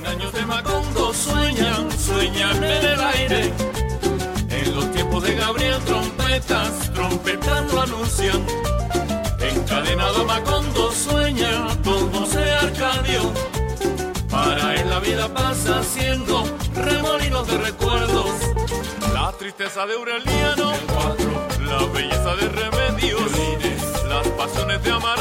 100 años de Macondo sueñan en el aire. En los tiempos de Gabriel trompetas lo anuncian. Encadenado a Macondo sueña don José Arcadio. Para él la vida pasa haciendo remolinos de recuerdos. La tristeza de Aureliano, la belleza de Remedios, las pasiones de Amar